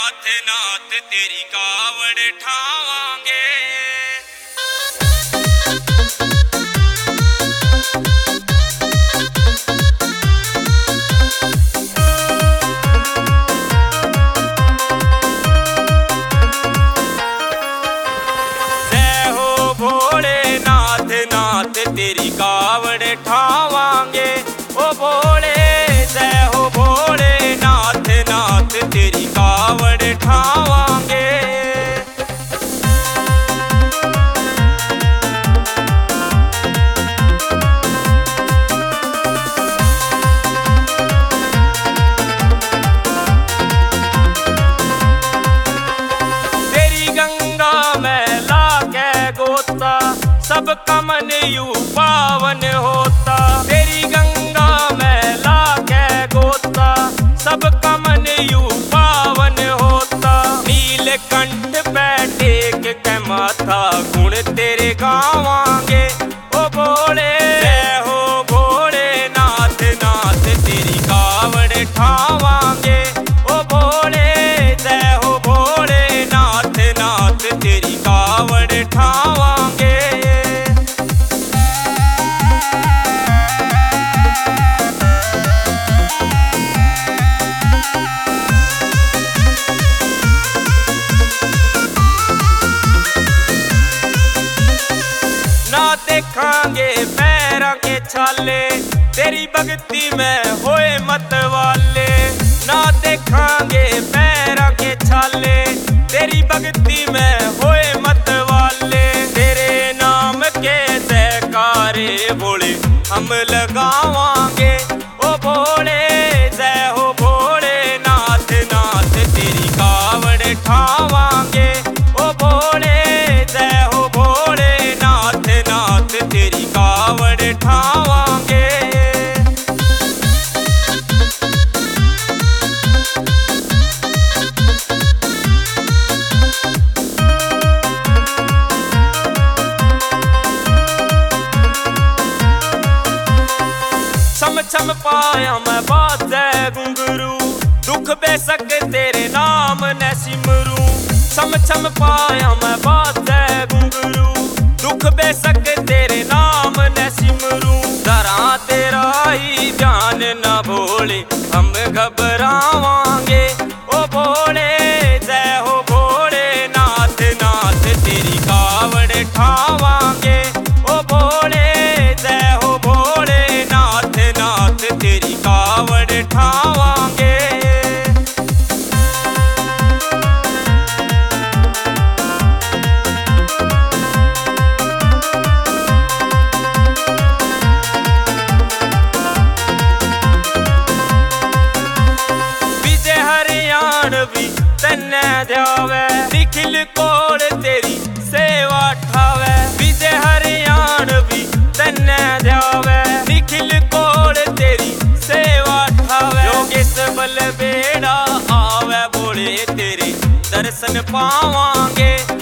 नाथ नाथ तेरी कावड़ ठावांगे। तेरी कावड़ ठावांगे ओ भोले, जय हो भोले नाथ नाथ तेरी कावड़ ठावांगे। तेरी गंगा में लाके गोता सबका मन यूं पावन होता। तेरी गंगा में लाके गोता सबका मन यूं पावन होता। नीलकंठ पे टेक के माथा गुण तेरे गावांगे ओ भोले, जय हो भोले नाथ नाथ तेरी कावड़ ठावांगे ओ भोले, जय हो भोले नाथ नाथ तेरी कावड़ ठावांगे। देखांगे पैरों के छाले तेरी भक्ति में होए मत वाले। ना देखांगे पैरों के छाले तेरी भक्ति में होए मत वाले। तेरे नाम के जयकारे बोले हम लगावांगे ओ भोले, जय हो भोले नाथ नाथ तेरी कावड़ ठावांगे ओ भोले, जय हो भोले नाथ नाथ तेरी कावड़ ठावांगे। छम छम पाया मैं बाजे घुंघरू, दुख बेसक तेरे नाम ने सिमरू। छम छम पाया मैं बाजे घुंघरू, दुख बेसक तेरे नाम ने सिमरू। जरा तेरा ही ध्यान न भोले हम घबरावांगे ओ भोले, जय हो भोले नाथ नाथ तेरी कावड़ ठावांगे ओ भोले, जय हो भोले नाथ नाथ तेरी कावड़ ठावांगे। तन्ने ध्यावे निखिल कोल तेरी सेवा ठावे। विजय हरियाण भी तन्ने ध्यावे निखिल कोल तेरी सेवा ठावे। योगेश बल बेड़ा आवे बोले तेरे दर्शन पावांगे।